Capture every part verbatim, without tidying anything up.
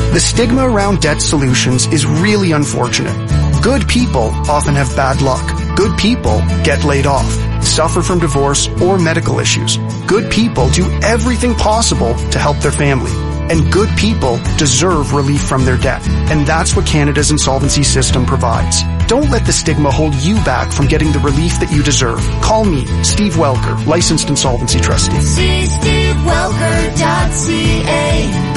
The stigma around debt solutions is really unfortunate. Good people often have bad luck. Good people get laid off, suffer from divorce or medical issues. Good people do everything possible to help their family. And good people deserve relief from their debt. And that's what Canada's insolvency system provides. Don't let the stigma hold you back from getting the relief that you deserve. Call me, Steve Welker, licensed insolvency trustee. See steve welker dot c a.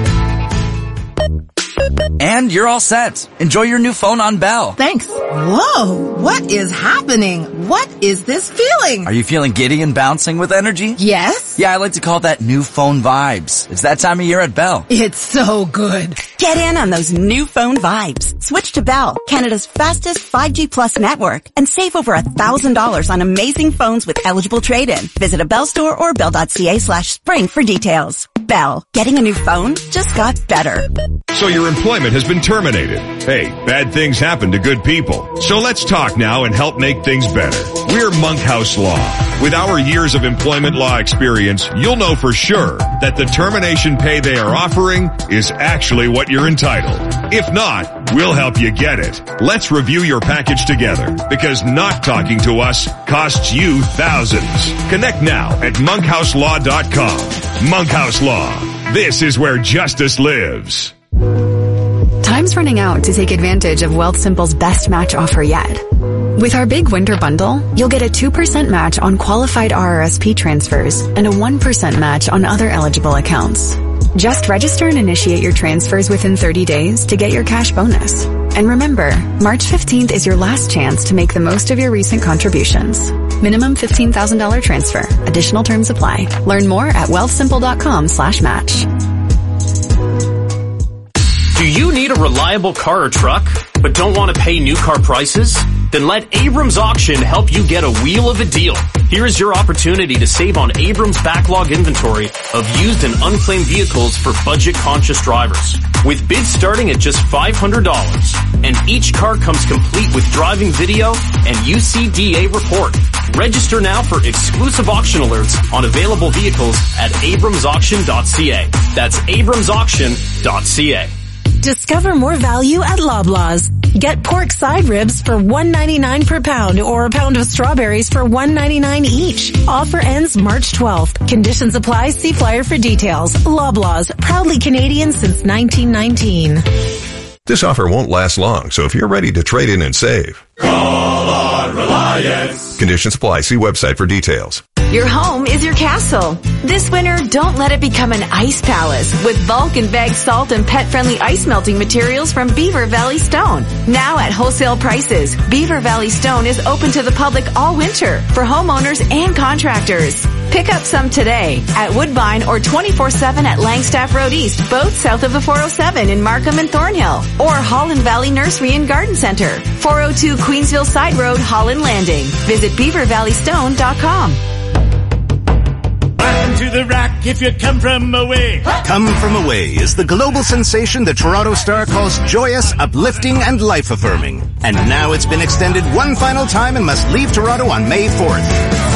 And you're all set. Enjoy your new phone on Bell. Thanks. Whoa, what is happening? What is this feeling? Are you feeling giddy and bouncing with energy? Yes. Yeah, I like to call that new phone vibes. It's that time of year at Bell. It's so good. Get in on those new phone vibes. Switch to Bell, Canada's fastest five G plus network, and save over one thousand dollars on amazing phones with eligible trade-in. Visit a Bell store or bell.ca slash spring for details. Bell, getting a new phone just got better. So your employment has been terminated. Hey, bad things happen to good people. So let's talk now and help make things better. We're Monkhouse Law. With our years of employment law experience, you'll know for sure that the termination pay they are offering is actually what you're entitled. If not, we'll help you get it. Let's review your package together, because not talking to us costs you thousands. Connect now at monkhouse law dot com. Monkhouse Law. This is where justice lives. Time's running out to take advantage of Wealthsimple's best match offer yet. With our big winter bundle, you'll get a two percent match on qualified R R S P transfers and a one percent match on other eligible accounts. Just register and initiate your transfers within thirty days to get your cash bonus. And remember, March fifteenth is your last chance to make the most of your recent contributions. Minimum fifteen thousand dollars transfer. Additional terms apply. Learn more at wealthsimple.com slash match. Do you need a reliable car or truck, but don't want to pay new car prices? Then let Abrams Auction help you get a wheel of a deal. Here is your opportunity to save on Abrams' backlog inventory of used and unclaimed vehicles for budget-conscious drivers. With bids starting at just five hundred dollars, and each car comes complete with driving video and U C D A report. Register now for exclusive auction alerts on available vehicles at abrams auction dot c a. That's abrams auction dot c a. Discover more value at Loblaws. Get pork side ribs for one ninety-nine per pound or a pound of strawberries for one ninety-nine each. Offer ends March twelfth. Conditions apply. See flyer for details. Loblaws, proudly Canadian since nineteen nineteen. This offer won't last long, so if you're ready to trade in and save, call on Reliance. Conditions apply. See website for details. Your home is your castle. This winter, don't let it become an ice palace with bulk and bag salt and pet-friendly ice melting materials from Beaver Valley Stone. Now at wholesale prices, Beaver Valley Stone is open to the public all winter for homeowners and contractors. Pick up some today at Woodbine or twenty-four seven at Langstaff Road East, both south of the four oh seven in Markham and Thornhill, or Holland Valley Nursery and Garden Center, four oh two Queensville Side Road, Holland Landing. Visit beaver valley stone dot com. To the rack if you come from away. Come From Away is the global sensation the Toronto Star calls joyous, uplifting, and life-affirming. And now it's been extended one final time and must leave Toronto on May fourth.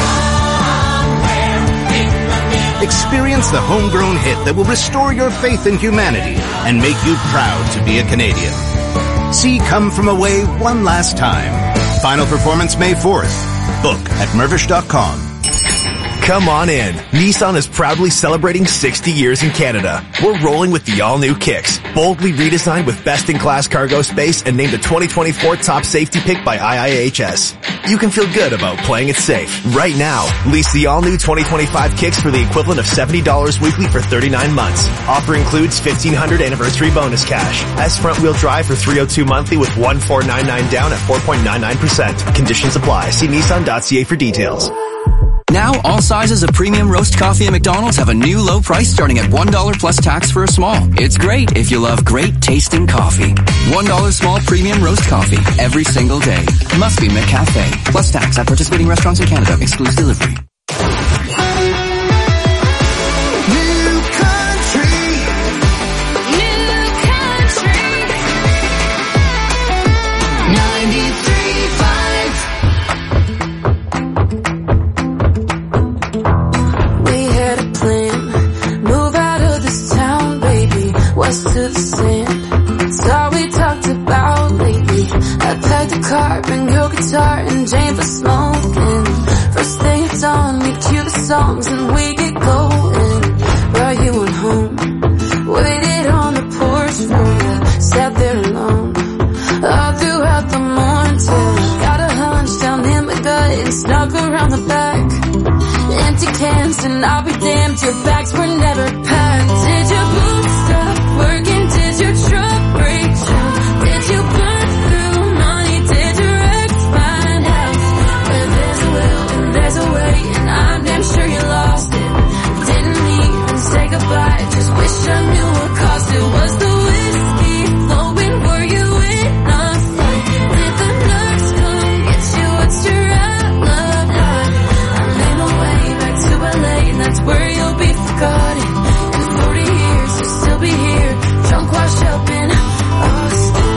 Experience the homegrown hit that will restore your faith in humanity and make you proud to be a Canadian. See Come From Away one last time. Final performance May fourth. Book at mervish dot com. Come on in. Nissan is proudly celebrating sixty years in Canada. We're rolling with the all-new Kicks, boldly redesigned with best-in-class cargo space and named a twenty twenty-four top safety pick by I I H S. You can feel good about playing it safe. Right now, lease the all-new twenty twenty-five Kicks for the equivalent of seventy dollars weekly for thirty-nine months. Offer includes fifteen hundred dollars anniversary bonus cash. S front-wheel drive for three hundred two monthly with one four nine nine down at four point nine nine percent. Conditions apply. See nissan dot c a for details. Now, all sizes of premium roast coffee at McDonald's have a new low price starting at one dollar plus tax for a small. It's great if you love great tasting coffee. one dollar small premium roast coffee every single day. Must be McCafe. Plus tax at participating restaurants in Canada. Excludes delivery. To the same car, bring your guitar and Jane for smoking. First thing at dawn, we cue the songs and we get going. Brought you on home, waited on the porch for you, sat there alone all throughout the morning till got a hunch down in my gut and snuck around the back. Empty cans and I'll be damned, your bags were never packed. Did your boots stop working? Did your truck break down? Did you burn through money? Did your ex find out? Where there's a will and there's a way, and I'm damn sure you lost it. Didn't even say goodbye, just wish I knew what caused it. Was the whiskey flowing? Were you in a fight? Did the nurse come get you? What's your outlook like? I made my way back to L A, and that's where you'll be forgotten. In forty years you'll still be here, drunk, washed up in Austin.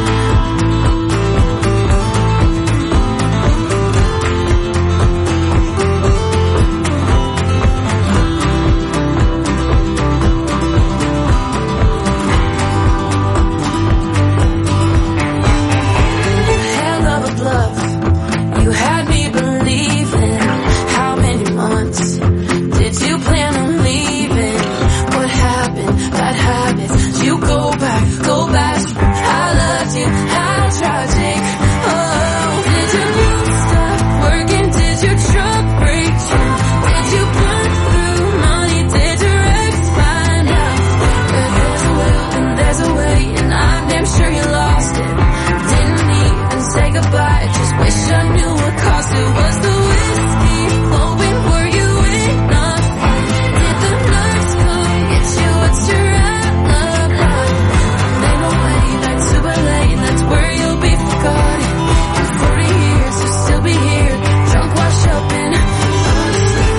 Hell of a bluff, you had me believing. How many months did you plan on leaving? What happened? Bad habits. Did you go back? Go back. I loved you. How tragic. Oh, did your boots stop working? Did your truck break down? Did you burn through money? Did your ex find out? Where there's a will and there's a way, and I'm damn sure you lost it. Didn't even say goodbye, just wish I knew what caused it. Was the whiskey flowing? Were you in a fight? Did the nurse come get you? What's your outlook like? I made my way back to L A, and that's where you'll be forgotten. In forty years you'll still be here, drunk, washed up in Austin.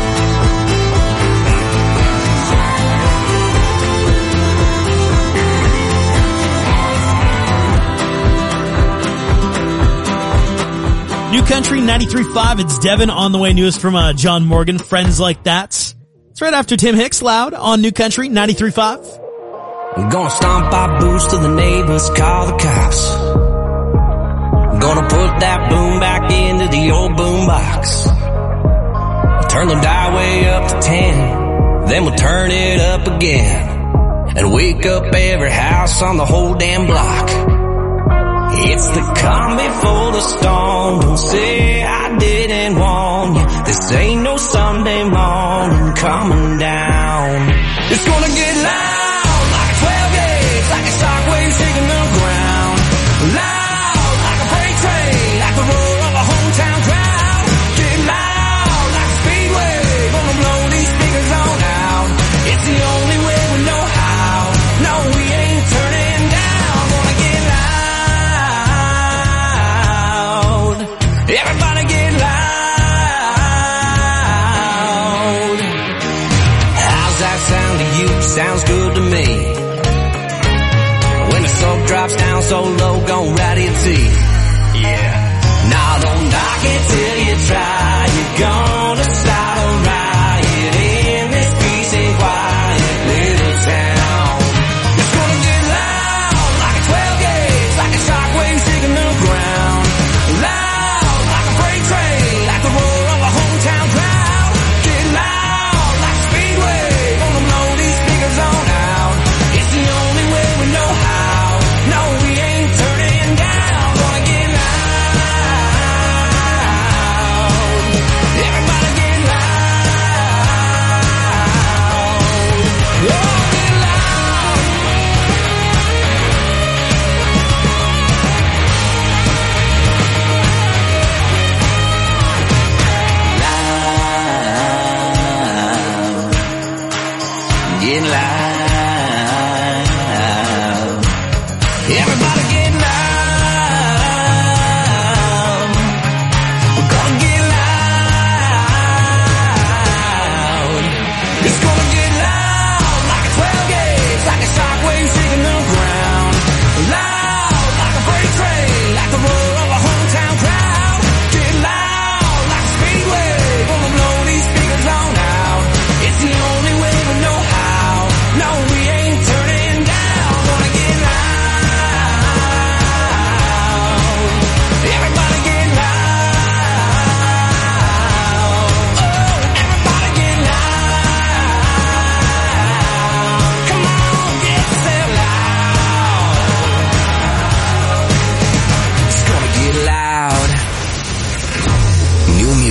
New Country ninety-three point five. It's Devin on the way. Newest from uh, John Morgan, Friends Like That. It's right after Tim Hicks, Loud on New Country ninety-three point five. I'm gonna stomp our boots till the neighbors call the cops. I'm gonna put that boom back into the old boom box. Turn the dial way up to ten, then we'll turn it up again and wake up every house on the whole damn block. It's the calm before the storm. Don't say I didn't warn you. This ain't no Sunday morning coming down. It's gonna get loud like a twelve gauge, like a shockwave shaking the ground. Loud like a freight train, like the roar of a hometown crowd. Get loud like a speedway, gonna blow these speakers on out. It's the only way we know how. No, we ain't turning down. Gonna get loud. Everybody get loud. How's that sound to you? Sounds good to me. When the smoke drops down so low, gon' rattle your teeth. Yeah. Now don't knock it till you try. You're gonna start a riot in this peace and quiet little town. It's gonna get loud like a twelve gauge, like a shockwave shaking the ground. Loud like a freight train, like the roar of a hometown crowd. Get loud like a speedway, gonna blow these speakers on out. It's the only way we know how. No, we ain't turning down. Gonna get loud.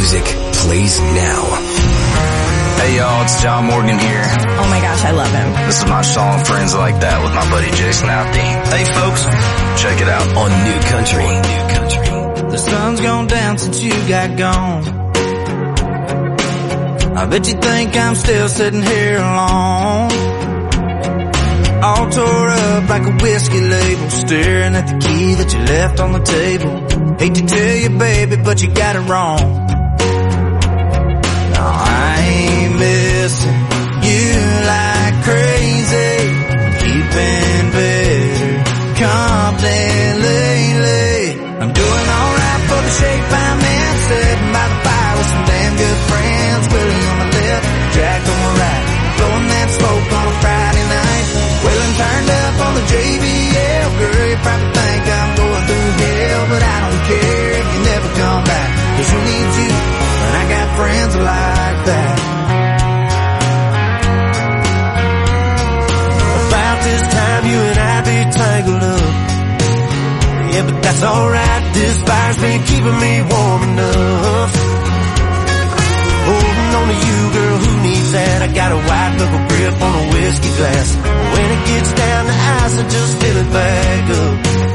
music plays now. Hey y'all, it's John Morgan here. Oh my gosh, I love him. This is my song Friends Like That with my buddy Jason Aldean. Hey folks, check it out on New Country. New Country. The sun's gone down since you got gone. I bet you think I'm still sitting here alone, all tore up like a whiskey label, staring at the key that you left on the table. Hate to tell you, baby, but you got it wrong. No, I ain't missing you like crazy. Keeping better company lately. I'm doing alright for the shape I'm in, sitting by the fire with some damn good friends. Willie on my left, Jack on my right, blowing that smoke on a Friday night. Wheeling turned up on the J B L. Girl, you probably think I'm going through hell, but I don't care if you never come back, 'cause who needs you when I got friends like that? About this time you and I be tangled up. Yeah, but that's alright, this fire's been keeping me warm enough. Holding on to you, girl, who needs that? I got a wide knuckle grip on a whiskey glass. When it gets down to ice, I just fill it back up.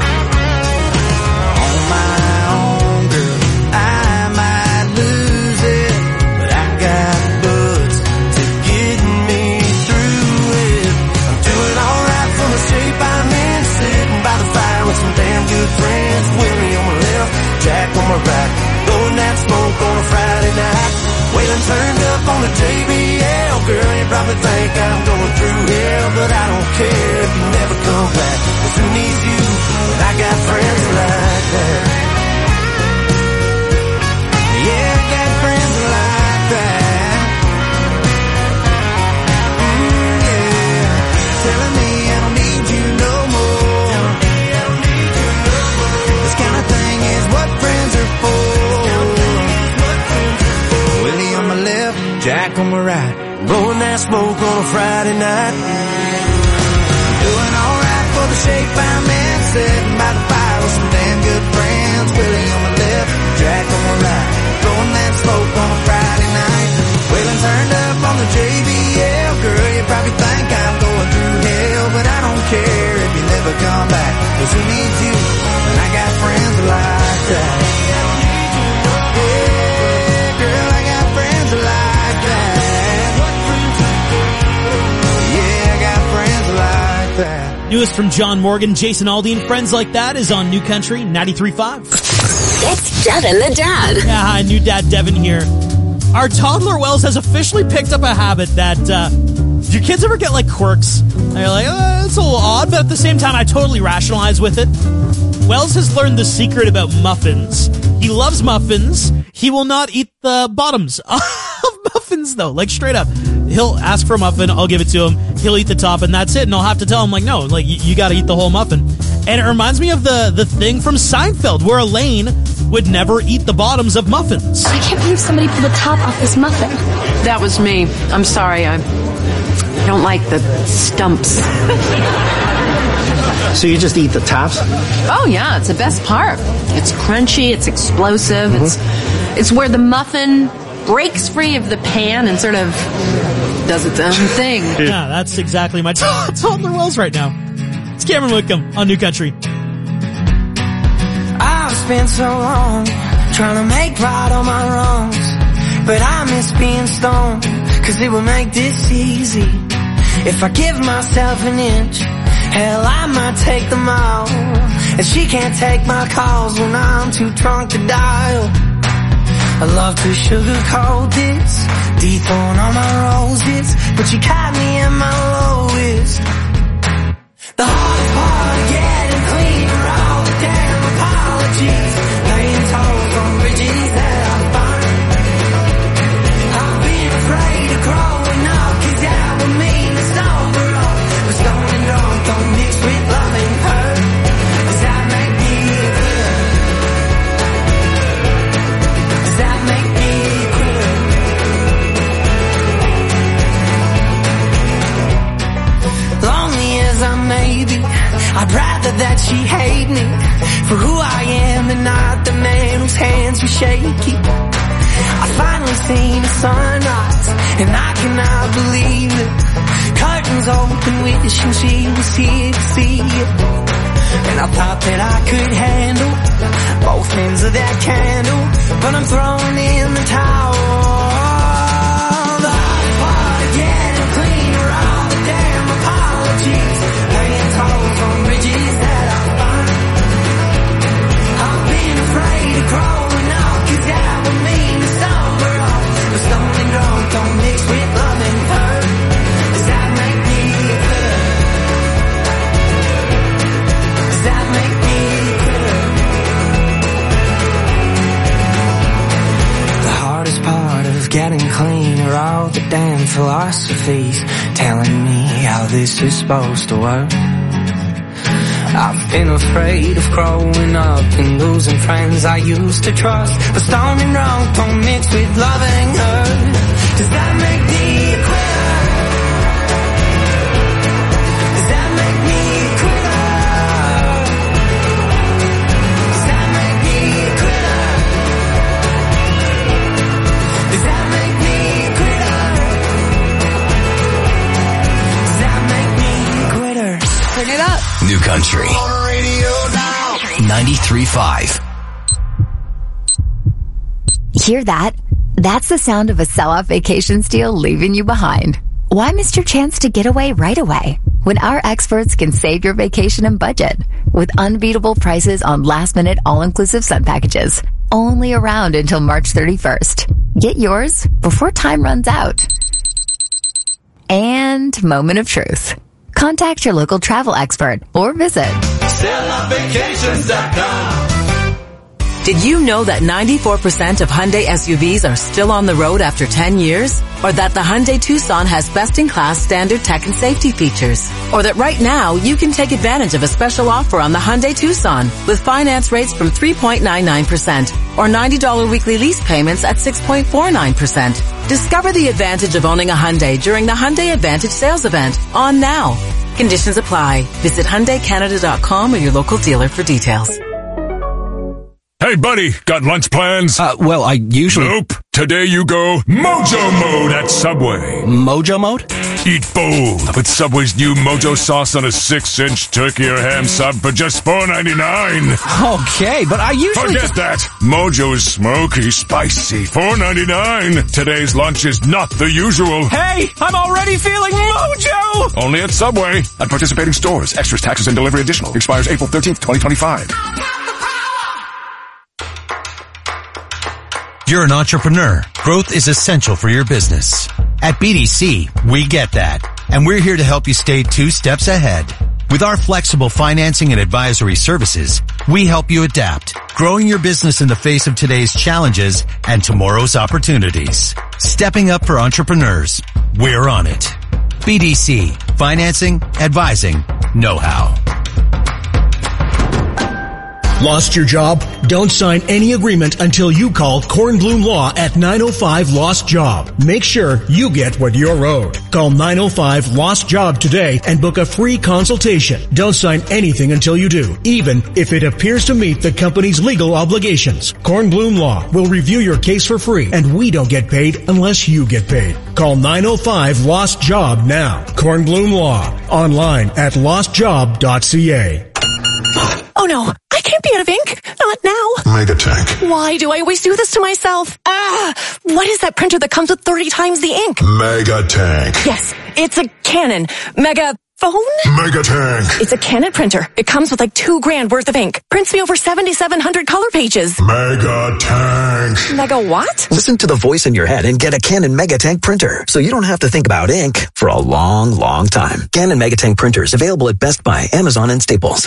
On my own, girl, I might lose it, but I got buds to get me through it. I'm doing alright for the shape I'm in, sitting by the fire with some damn good friends. Willie on my left, Jack on my right, blowing that smoke on a Friday night. Wailing turned up on the J B L. Girl, you probably think I'm going through hell, but I don't care if you never come back, 'cause who needs you when I got friends like that? Yeah, I got friends like that. Mm, yeah, telling me I don't need you no more. This kind of thing is what friends are for. Willie on my left, Jack on my right, blowing that smoke on a Friday night. Doing alright for the shape I'm in, sitting by the fire with some damn good friends. Willie on my left, Jack on my right, blowing that smoke on a Friday night. Wailing turned up on the J B L. Girl, you probably think I'm going through hell, but I don't care if you never come back, 'cause who needs you when I got friends like that? Newest from John Morgan, Jason Aldean, Friends Like That is on New Country ninety-three point five. It's Devin the Dad. Yeah, hi, new dad Devin here. Our toddler Wells has officially picked up a habit that, uh, do your kids ever get like quirks? And you're like, uh, it's a little odd, but at the same time I totally rationalize with it. Wells has learned the secret about muffins. He loves muffins. He will not eat the bottoms of muffins though, like straight up. He'll ask for a muffin, I'll give it to him, he'll eat the top, and that's it, and I'll have to tell him, like, no, like, you, you gotta eat the whole muffin. And it reminds me of the, the thing from Seinfeld, where Elaine would never eat the bottoms of muffins. I can't believe somebody pulled the top off this muffin. That was me. I'm sorry, I don't like the stumps. So you just eat the tops? Oh yeah, it's the best part. It's crunchy, it's explosive, mm-hmm. it's it's where the muffin breaks free of the pan and sort of does its own thing. Yeah, that's exactly my t- toddler Wells right now. It's Cameron Whitcomb on New Country. I've spent so long trying to make right all my wrongs, but I miss being stoned, 'cause it would make this easy. If I give myself an inch, hell, I might take them all. And she can't take my calls when I'm too drunk to dial. I love to sugarcoat this, dethrone all my roses, but you caught me at my lowest. The hardest part of getting clean are all the damn apologies, laying tall from bridges that I've burned. I've been afraid of growing up, 'cause that would mean it's over all. But stone and drunk don't mix with love and hurt. Does that make me good? Does that make me good? Lonely as I may be, I'd rather that she hate me for who I am and not the man whose hands were shaky. I seen a sunrise, and I cannot believe it. Curtains open, wishing she was here to see it. And I thought that I could handle both ends of that candle, but I'm throwing in the towel. The hard part of getting cleaner, all the damn apologies, laying tolls on bridges that I find. I've been afraid of growing up, 'cause that would mean to sober up. But stoned and drunk don't mix with love and hurt. Does that make me a quitter? Does that make me a quitter? The hardest part of getting clean are all the damn philosophies telling me how this is supposed to work. I've been afraid of growing up and losing friends I used to trust. But stoned and drunk don't mix with loving her. Does that make me a quitter? Does that make me a quitter? Does that make me a quitter? Does that make me a quitter? Does that make me a quitter? Turn it up. New Country ninety-three point five. Hear that? That's the sound of a sell-off vacation deal leaving you behind. Why miss your chance to get away right away when our experts can save your vacation and budget with unbeatable prices on last-minute all-inclusive sun packages, only around until March thirty-first. Get yours before time runs out. And moment of truth. Contact your local travel expert or visit sell off vacations dot com. Did you know that ninety-four percent of Hyundai S U Vs are still on the road after ten years? Or that the Hyundai Tucson has best-in-class standard tech and safety features? Or that right now you can take advantage of a special offer on the Hyundai Tucson with finance rates from three point nine nine percent or ninety dollars weekly lease payments at six point four nine percent. Discover the advantage of owning a Hyundai during the Hyundai Advantage sales event on now. Conditions apply. Visit Hyundai Canada dot com or your local dealer for details. Hey, buddy, got lunch plans? Uh, well, I usually... Nope. Today you go Mojo Mode at Subway. Mojo Mode? Eat bold with Subway's new Mojo sauce on a six-inch turkey or ham sub for just four ninety-nine. Okay, but I usually... Forget just... that. Mojo is smoky, spicy, four ninety-nine. Today's lunch is not the usual. Hey, I'm already feeling Mojo! Only at Subway. At participating stores. Extras, taxes, and delivery additional. Expires April thirteenth, twenty twenty-five. You're an entrepreneur. Growth is essential for your business. At B D C, we get that. And we're here to help you stay two steps ahead. With our flexible financing and advisory services, we help you adapt, growing your business in the face of today's challenges and tomorrow's opportunities. Stepping up for entrepreneurs. We're on it. B D C. Financing, advising, know-how. Lost your job? Don't sign any agreement until you call Kornblum Law at nine oh five Lost Job. Make sure you get what you're owed. Call nine oh five Lost Job today and book a free consultation. Don't sign anything until you do, even if it appears to meet the company's legal obligations. Kornblum Law will review your case for free, and we don't get paid unless you get paid. Call nine oh five Lost Job now. Kornblum Law. Online at lost job dot c a. Oh no, I can't be out of ink. Not now. Megatank. Why do I always do this to myself? Ah, what is that printer that comes with thirty times the ink? Megatank. Yes, it's a Canon. Mega phone? Megatank. It's a Canon printer. It comes with like two grand worth of ink. Prints me over seventy-seven hundred color pages. Megatank. Mega what? Listen to the voice in your head and get a Canon Megatank printer so you don't have to think about ink for a long, long time. Canon Megatank printers available at Best Buy, Amazon, and Staples.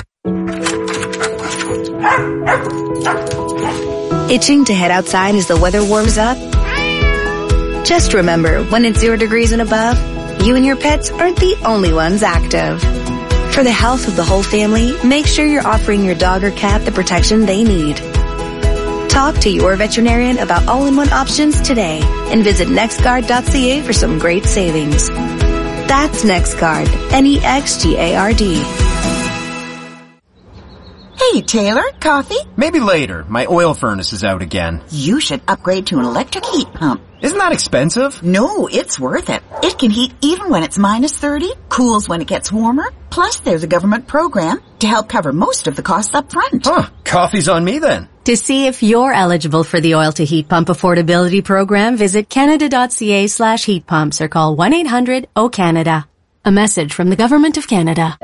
Itching to head outside as the weather warms up? Just remember, when it's zero degrees and above, you and your pets aren't the only ones active. For the health of the whole family, make sure you're offering your dog or cat the protection they need. Talk to your veterinarian about all-in-one options today and visit nextguard dot c a for some great savings. That's NextGuard, N E X G A R D. Hey, Taylor, coffee? Maybe later. My oil furnace is out again. You should upgrade to an electric heat pump. Isn't that expensive? No, it's worth it. It can heat even when it's minus thirty, cools when it gets warmer. Plus, there's a government program to help cover most of the costs up front. Huh, coffee's on me then. To see if you're eligible for the Oil to Heat Pump Affordability Program, visit canada.ca slash heat pumps or call one eight hundred O Canada. A message from the Government of Canada.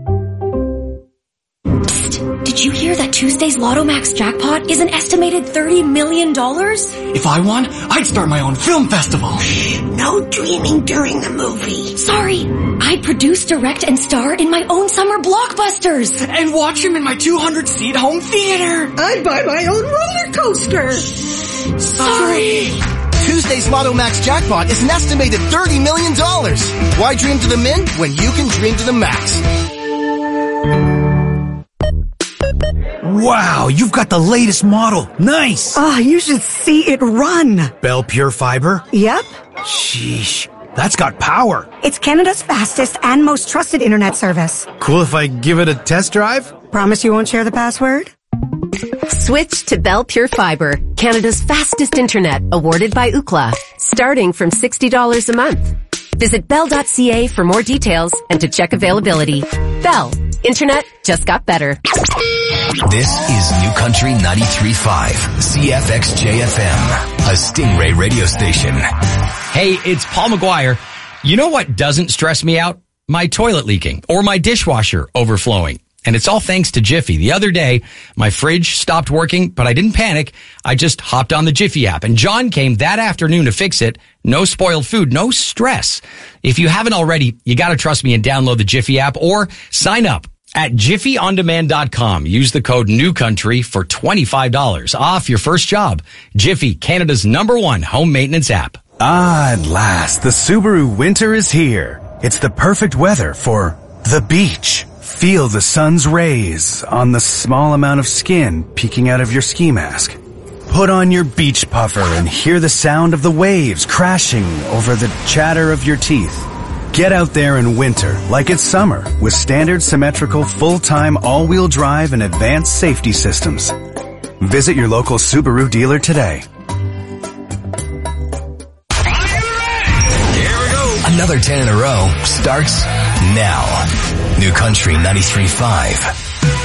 Psst, did you hear that Tuesday's Lotto Max jackpot is an estimated thirty million dollars? If I won, I'd start my own film festival. No dreaming during the movie. Sorry, I'd produce, direct, and star in my own summer blockbusters. And watch him in my two hundred seat home theater. I'd buy my own roller coaster. Sorry. Tuesday's Lotto Max jackpot is an estimated thirty million dollars. Why dream to the min when you can dream to the max? Wow, you've got the latest model. Nice. Oh, you should see it run. Bell Pure Fiber? Yep. Sheesh, that's got power. It's Canada's fastest and most trusted internet service. Cool if I give it a test drive? Promise you won't share the password? Switch to Bell Pure Fiber, Canada's fastest internet, awarded by Ookla, starting from sixty dollars a month. Visit bell dot c a for more details and to check availability. Bell. Internet just got better. This is New Country ninety-three point five, C F X J F M, a Stingray radio station. Hey, it's Paul McGuire. You know what doesn't stress me out? My toilet leaking or my dishwasher overflowing. And it's all thanks to Jiffy. The other day, my fridge stopped working, but I didn't panic. I just hopped on the Jiffy app, and John came that afternoon to fix it. No spoiled food, no stress. If you haven't already, you gotta trust me and download the Jiffy app or sign up at jiffy on demand dot com. Use the code NEWCOUNTRY for twenty-five dollars off your first job. Jiffy, Canada's number one home maintenance app. Ah, at last, the Subaru winter is here. It's the perfect weather for the beach. Feel the sun's rays on the small amount of skin peeking out of your ski mask. Put on your beach puffer and hear the sound of the waves crashing over the chatter of your teeth. Get out there in winter like it's summer with standard symmetrical full-time all-wheel drive and advanced safety systems. Visit your local Subaru dealer today. Here we go. Another ten in a row starts now. New Country ninety-three point five.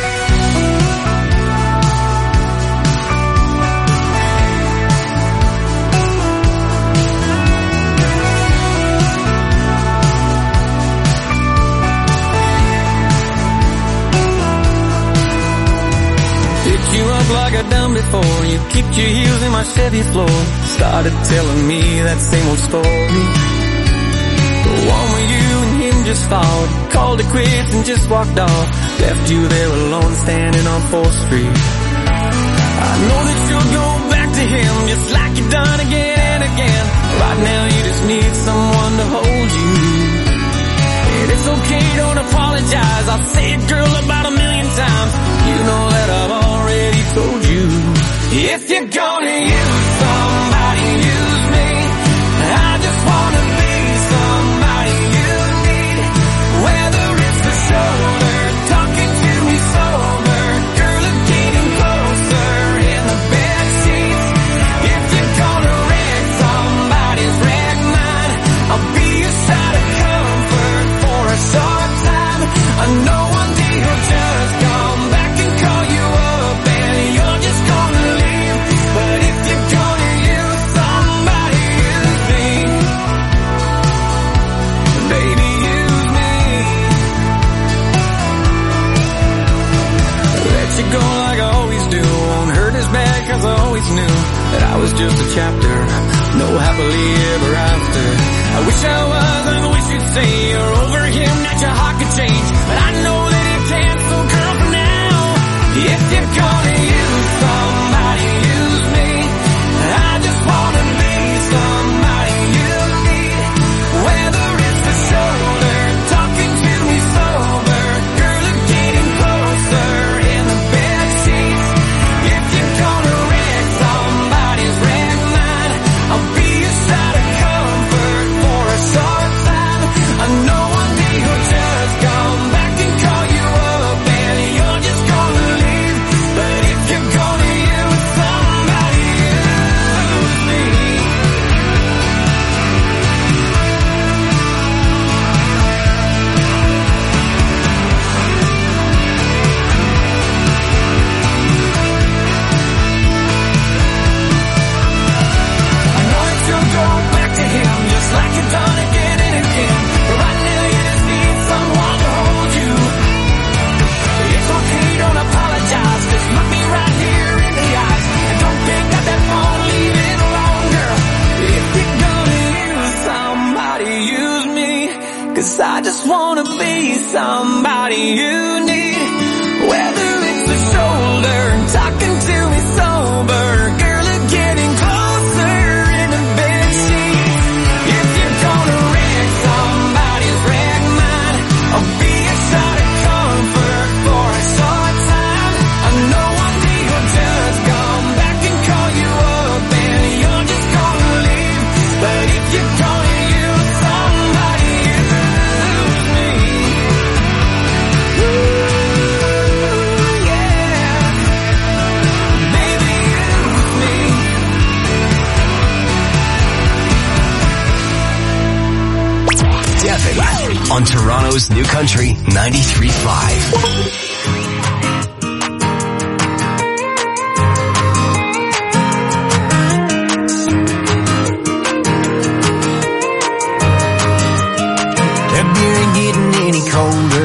Picked you up like I done before. You kicked your heels in my Chevy floor. Started telling me that same old story. The one where you and him just fought, called it quits and just walked off. Left you there alone standing on fourth street. I know that you'll go back to him just like you've done again and again. Right now you just need someone to hold you. And it's okay, don't apologize. I'll say it, girl, about a million times. You know that I've already told you. If you're gonna use somebody, use me. I just wanna be somebody you need. Whether it's the shoulder, talking to me sober, girl, it's getting closer in the bed sheets. If you're gonna wreck somebody's wreck mine, I'll be a shot of comfort for a short time. I know one day you'll just come back and call you up and you're just gonna leave. But if you're gonna use somebody, use me. Baby, use me. Let you go like I always do. Won't hurt as bad cause I always knew that I was just a chapter. No happily ever after. I wish I was, I wish you'd say you're over him, that your heart could change. But I know that it can't, so girl, for now, if you're gonna use somebody, use me. I just wanna be somebody you need. Whether it's the shoulder, talking to me sober, girl, it's getting closer in the bed sheets. If you're gonna wreck somebody's wreck mine, I'll be a shot of comfort for a short time. I know one day you'll just come back and call you need. Whether it's the shoulder, talking to me sober, girl, or getting closer in the bedsheet. If you're gonna wreck somebody's wreck mine, I'll be a shot of comfort for a short time. I know one day you'll just come back and call you up, and you're just gonna leave. But if you're gonna use somebody, use me. Ooh, yeah. Baby, use me. Devin on Toronto's New Country ninety-three point five. That beer ain't getting any colder,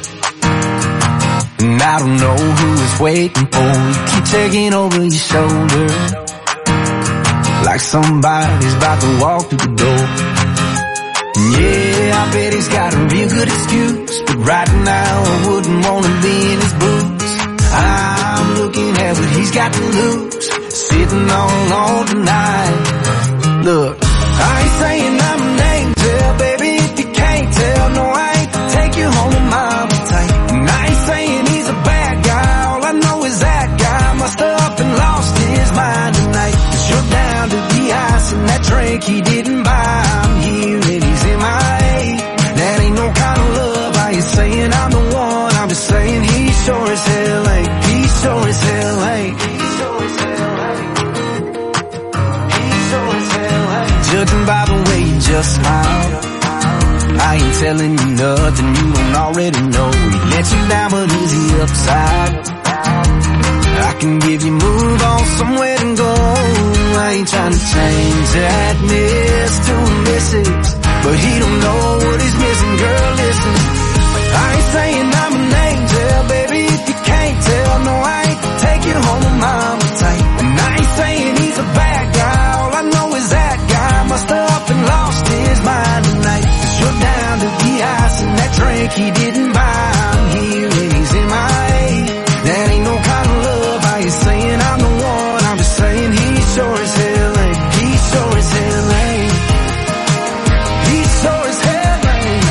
and I don't know who is waiting for you. Keep taking over your shoulder, like somebody's about to walk through the door. Yeah, I bet he's got a real good excuse, but right now I wouldn't wanna be in his boots. I'm looking at what he's got to lose, sitting on all tonight. Look, I ain't saying I'm an angel, baby, if you can't tell. No, I ain't take you home with mama tight. And I ain't saying he's a bad guy, all I know is that guy must have up and lost his mind tonight. Cause you're down to the ice and that drink he didn't buy. I'm here and he's in my A. That ain't no kind of love. I ain't saying I'm the one, I'm just saying he sure as hell ain't. He sure as hell ain't. He sure as hell ain't. He sure as hell ain't. Judging by the way you just smile, I ain't telling you nothing you don't already know. He let you down, but is he upside? I can give you move on somewhere to go. I ain't trying to change that miss to a missus, but he don't know what he's missing, girl, listen. I ain't saying I'm an angel, baby, if you can't tell. No, I ain't take you home with mama tight. And I ain't saying he's a bad guy, all I know is that guy must have up and lost his mind tonight. Cause you're down to the ice and that drink he didn't buy. I'm here and he's in my A. That ain't no kind of love. I ain't saying I'm the one, I'm just saying he sure as hell ain't. He sure as hell ain't. He sure as hell ain't.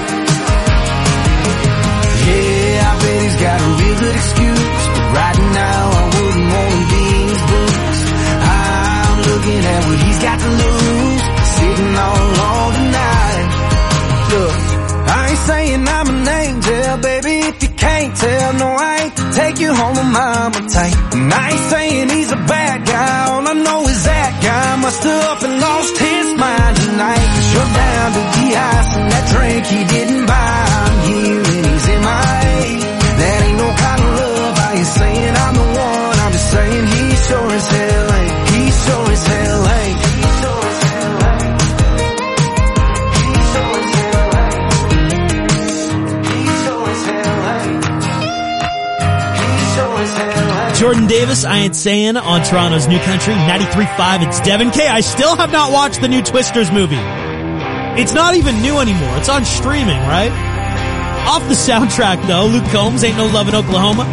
Yeah, I bet he's got a real good excuse, but right now I wouldn't want to be in his boots. I'm looking at what he's got to lose, sitting all alone tonight. Look, I ain't saying I'm an angel, baby, if you can't tell. No, I ain't take you home with mama tight. And I ain't saying he's a bad guy, all I know is that guy must have up and lost his mind tonight. Cause you're down to the ice and that drink he didn't buy. I'm here and he's in my A. That ain't no kind of love. I ain't saying I'm the one, I'm just saying he sure as hell ain't. He sure as hell ain't. He sure as hell ain't. He sure as hell ain't. He sure as hell ain't. He sure as hell ain't. Jordan Davis, I Ain't Saying, on Toronto's New Country ninety-three point five. It's Devin K. I still have not watched the new Twisters movie. It's not even new anymore. It's on streaming, right? Off the soundtrack, though, Luke Combs, Ain't No Love in Oklahoma.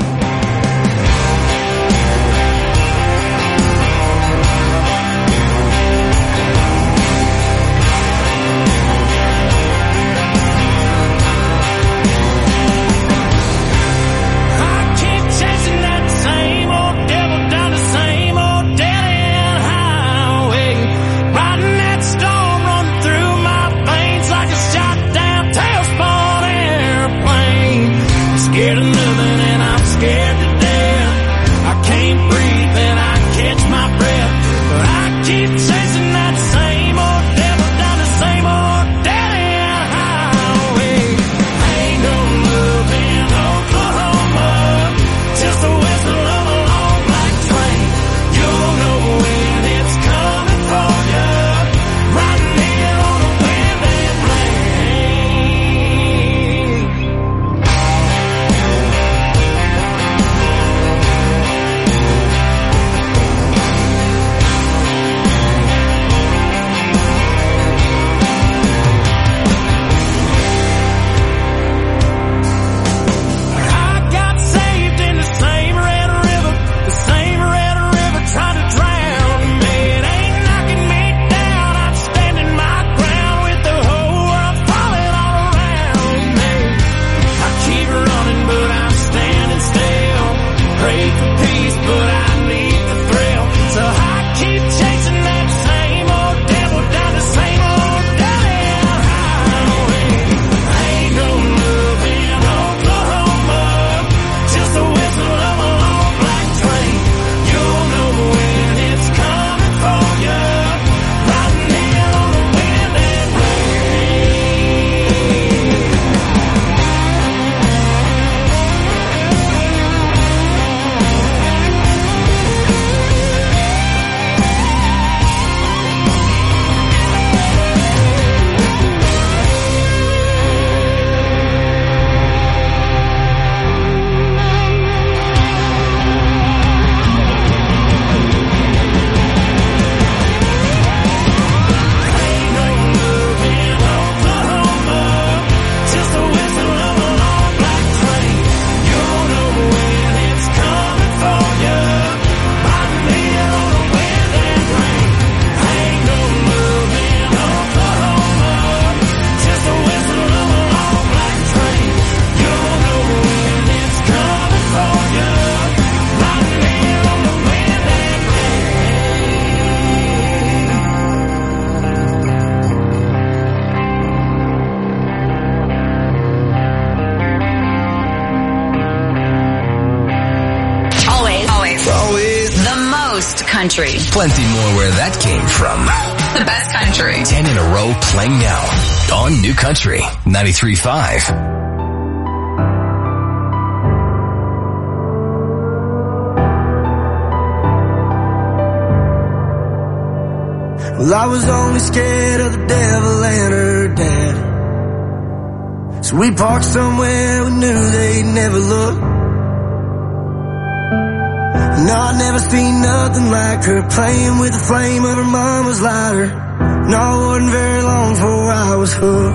Scared of nothing and I'm scared country. Plenty more where that came from. The best country. Ten in a row playing now on New Country ninety-three point five. Well, I was only scared of the devil and her dad. So we parked somewhere we knew they'd never look. No, I'd never seen nothing like her, playing with the flame of her mama's lighter. No, it wasn't very long before I was hooked.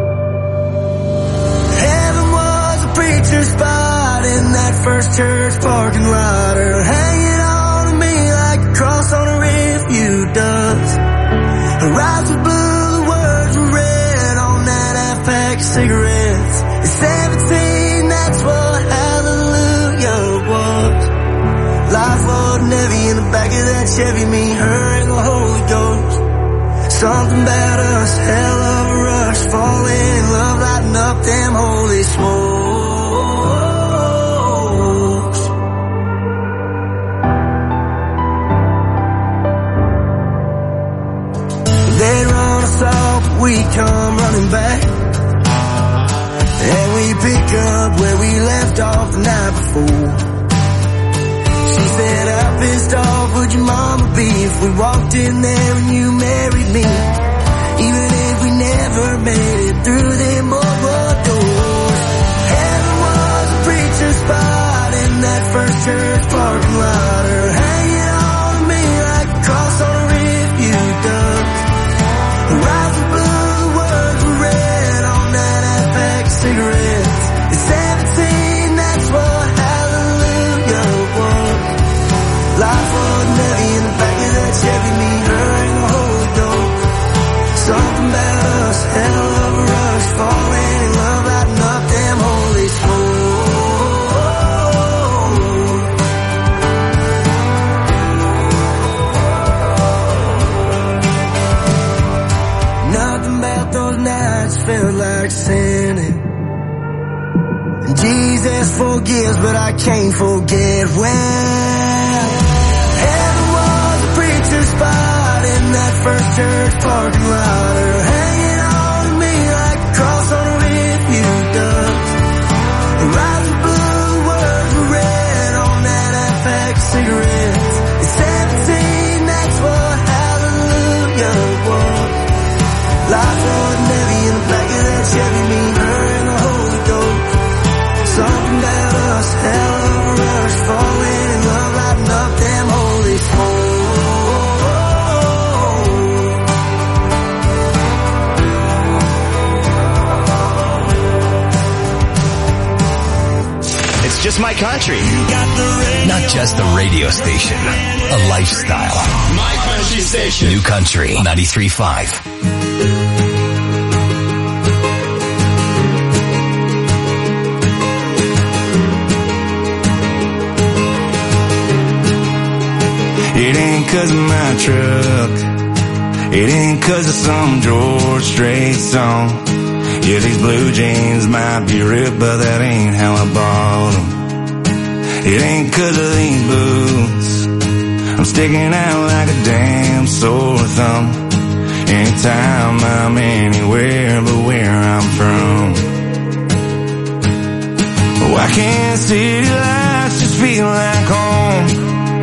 Heaven was a preacher's spot in that first church parking lot. Her hanging on to me like a cross on a refuge does. Her eyes were blue, the words were red on that half pack of cigarettes. At seventeen, that's what hallelujah was. Life wasn't heavy in the back of that Chevy, me, her, and the Holy Ghost. Something about us, hell of a rush, falling in love, lighting up them holy smokes. They run us off, but we come running back, and we pick up where we left off the night before. She said, how pissed off would your mama be if we walked in there and you married me? Even if we never made it through them old world doors. Heaven was a preacher's spot in that first church parking lot. Her hanging on to me like a cross on a refuge does. Her eyes were blue, the words were red on that half pack of cigarettes. At seventeen, that's what hallelujah was. Life wasn't heavy in the back of that Chevy, me, her, and the Holy Ghost. Something about us, hell of a rush, falling in love, lighting up them holy smokes. Nothing about those nights felt like sinning. Jesus forgives, but I can't forget when heaven was a preacher's spot in that first church parking lot. Her hanging on to me like a cross on a refuge does. Her eyes were blue, the words were red on that half pack of cigarettes. At seventeen, that's what hallelujah was. Life wasn't heavy in the back of that Chevy, me, her, and the Holy Ghost. Something about us, hell of a rush, falling in love, lighting up them holy smokes. It's just my country. Not just a radio station, a lifestyle. My country station. New Country ninety-three point five. It ain't cause of my truck, it ain't cause of some George Strait song. Yeah, these blue jeans might be ripped, but that ain't how I bought them. It ain't cause of these boots, I'm sticking out like a damn sore thumb. Anytime I'm anywhere but where I'm from. Why can't city lights just feel like home?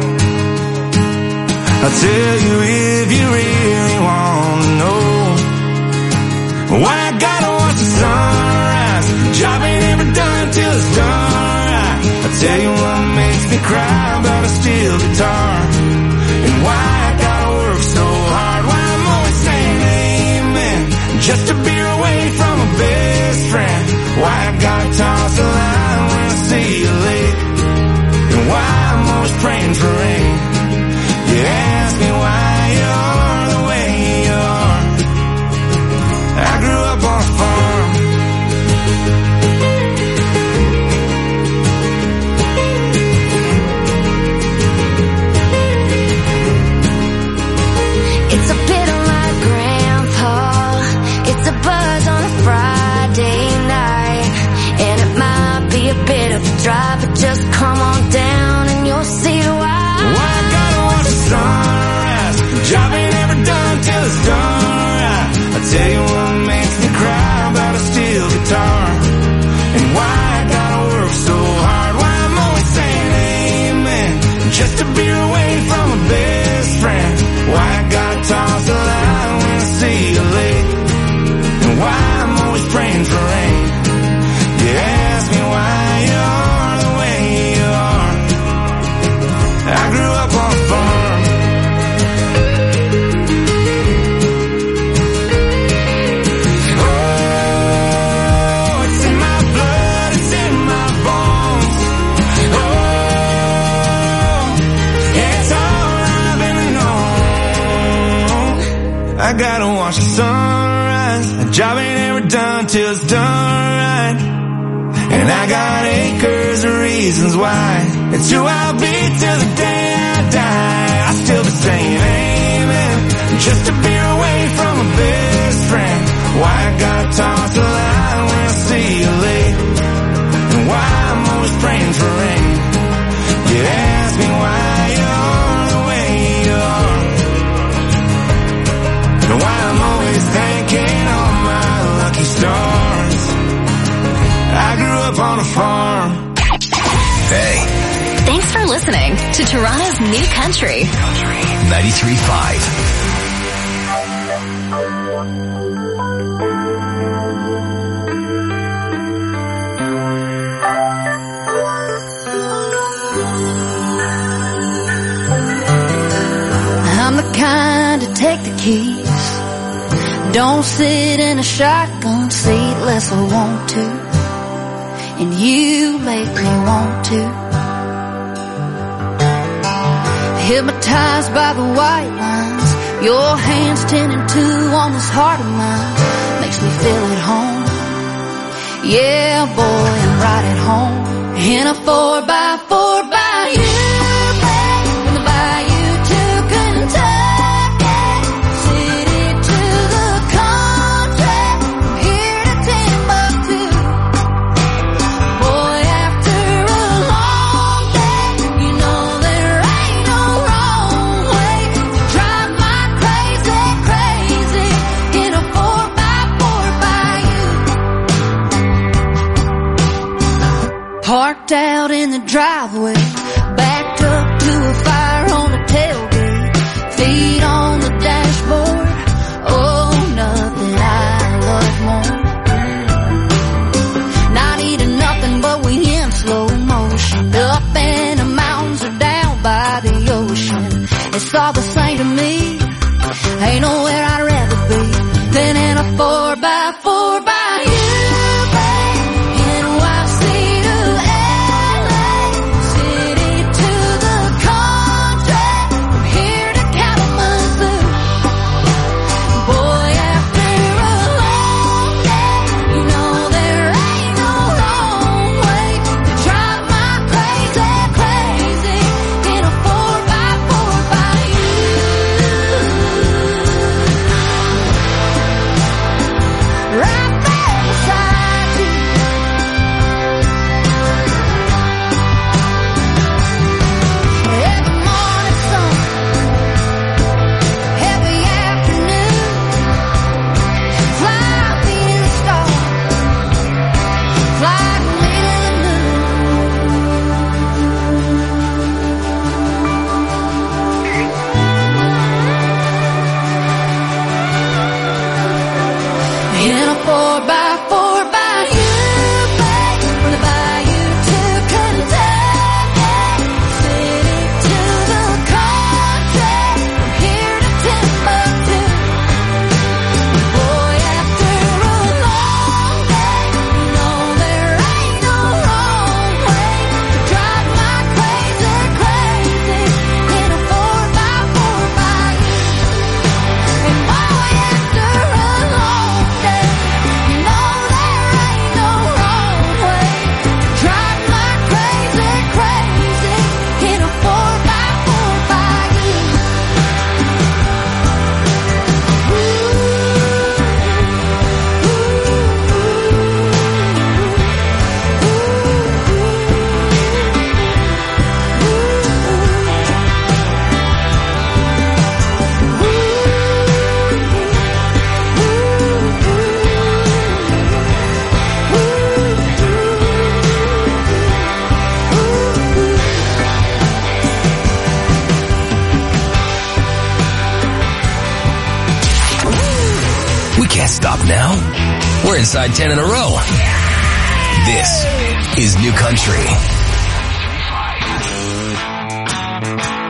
I'll tell you if you really want to know. Why I gotta watch the sunrise, job ain't ever done till it's done right. I'll tell you what makes me cry about a steel guitar, and why I gotta work so hard, why I'm always saying amen just to be away from a best friend. Why I gotta toss the line when I see you late, and why I'm always praying for rain. You ask me why you are the way you are. I grew up on a farm. I grew up on a farm. Oh, it's in my blood, it's in my bones. Oh, it's all I've ever known. I gotta watch the sunrise. A job ain't ever done till it's done right. And I got acres of reasons why. It's who I'll be till the day I die. I'll still be saying amen, just to be away from my best friend. Why I gotta toss a line when I see you late, and why I'm always praying for rain. You ask me why you're the way you are, and why I'm always thanking all my lucky stars. I grew up on a farm. Hey. Thanks for listening to Toronto's New Country. ninety-three point five. I'm the kind to take the keys. Don't sit in a shotgun seat unless I want to. And you make me want to. Hypnotized by the white lines, your hands ten and two on this heart of mine. Makes me feel at home. Yeah, boy, I'm right at home. In a four by four by you, babe, from the bayou to Kentucky, city to the country, from here to Timbuktu. Boy, after a long day, you know there ain't no wrong way to drive my crazy, crazy in a four by four by you. Parked out in the driveway, backed up to a fire on the tailgate, feet on the dashboard. Oh, nothing I love more. Not eating nothing, but we in slow motion. Up in the mountains or down by the ocean. It's all the same to me. Ain't nowhere I'd rather be than in a four by four by you. Stop now. We're inside ten in a row. This is New Country.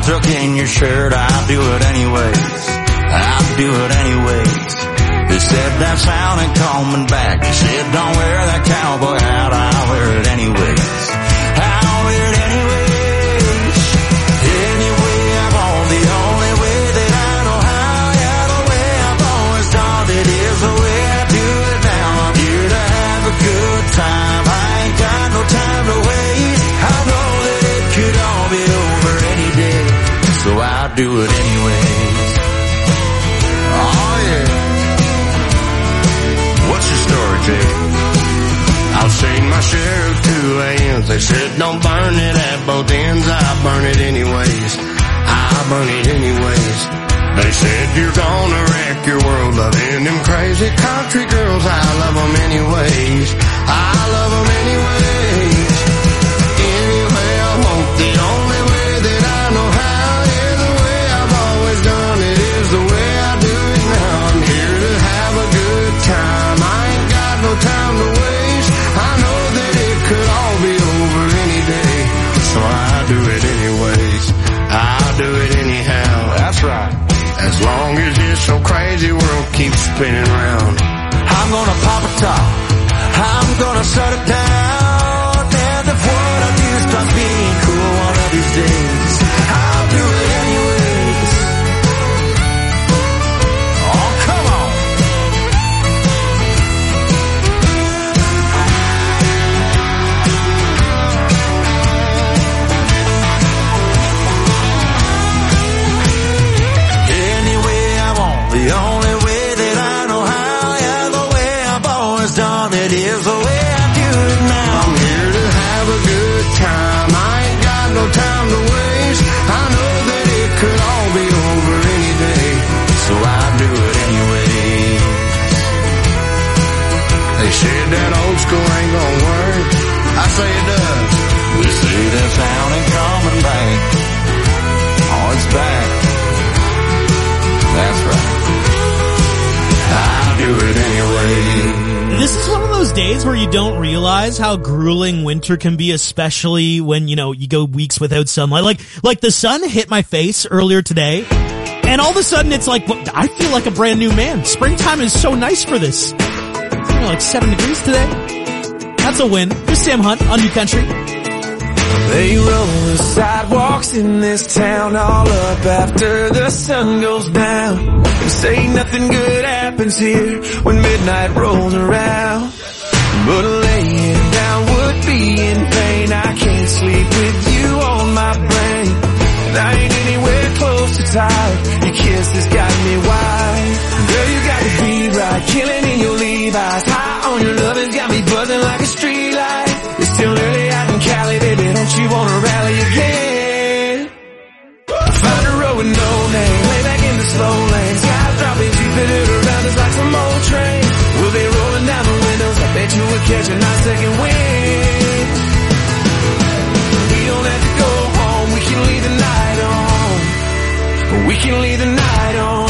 tuck in your shirt. I'll do it anyways. I'll do it anyways. They said that sound ain't coming back. They said don't wear that cowboy hat. I'll wear it anyways. I'll wear it anyways. Anyway, I'm on the only way that I know how. Yeah, the way I've always done it is the way I do it now. I'm here to have a good time. I ain't got no time to waste. I know that it could all be over any day, so I'll do it anyways. Oh yeah. What's your story, Jay? I've seen my share of two A Ms. They said don't burn it at both ends. I burn it anyways. I burn it anyways. They said you're gonna wreck your world loving them crazy country girls. I love them anyways. I love them anyways. Anyway, I want the only way that I know how. Yeah, the way I've always done it is the way I do it now. I'm here to have a good time. I ain't got no time to waste. I know that it could all be over any day, so I do it anyways. I'll do it anyhow. That's right. As long as this so crazy world keeps spinning round, I'm gonna pop a top. I'm gonna shut it down. And if what I do starts being cool one of these days, I'll do it anyways. Oh, come on. Anyway, I want the only way that I know how. Yeah, the way I've always done it is the way I do it now. I'm here to have a good time. I ain't got no time to waste. I know that it could all be over any day, so I do it anyway. They said that old school ain't gonna work. I say it does. We say that sound ain't coming back. Oh, it's back. That's right. I'll do it anyway. This is one of those days where you don't realize how grueling winter can be, especially when, you know, you go weeks without sunlight. Like, like the sun hit my face earlier today, and all of a sudden it's like, I feel like a brand new man. Springtime is so nice for this. It's, you know, like seven degrees today. That's a win. Here's Sam Hunt on New Country. They roll the sidewalks in this town all up after the sun goes down, and say nothing good happens here when midnight rolls around. But laying down would be in vain. I can't sleep with you on my brain, and I ain't anywhere close to tired. Your kiss has got me wild. Girl, you got the beat right, killing in your Levi's. High on your love has got me buzzing like a street light. It's still early out in Cali, baby, don't you wanna rally again? Find a road with no name, lay back in the slow lane. Skies dropping, Jupiter around us like some old train. We'll be rolling down the windows, I bet you we'll catch a nice second wind. We don't have to go home, we can leave the night on. We can leave the night on.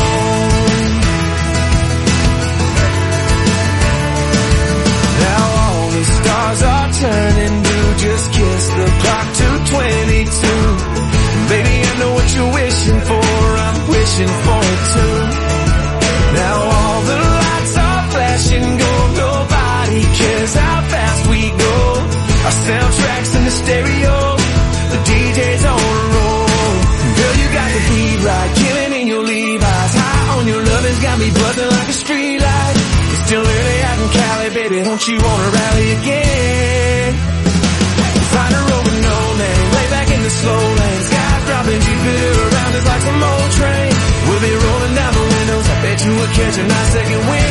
Now all the stars are turning blue, just kiss the clock to twenty-two. Baby, I know what you're wishing for, I'm wishing for it too. Now all the lights are flashing gold, nobody cares how fast we go. Our soundtracks in the stereo, the D J's on a roll. Girl, you got the beat right, killing in your Levi's. High on your love has got me buzzing like a street light. It's still early out in Cali, baby, don't you wanna rally again? Find a road with no name, lay back in the slow lane. Skies dropping, Jupiter around us like some old train. We'll be rolling down the windows, I bet you we'll catch a nice second wind.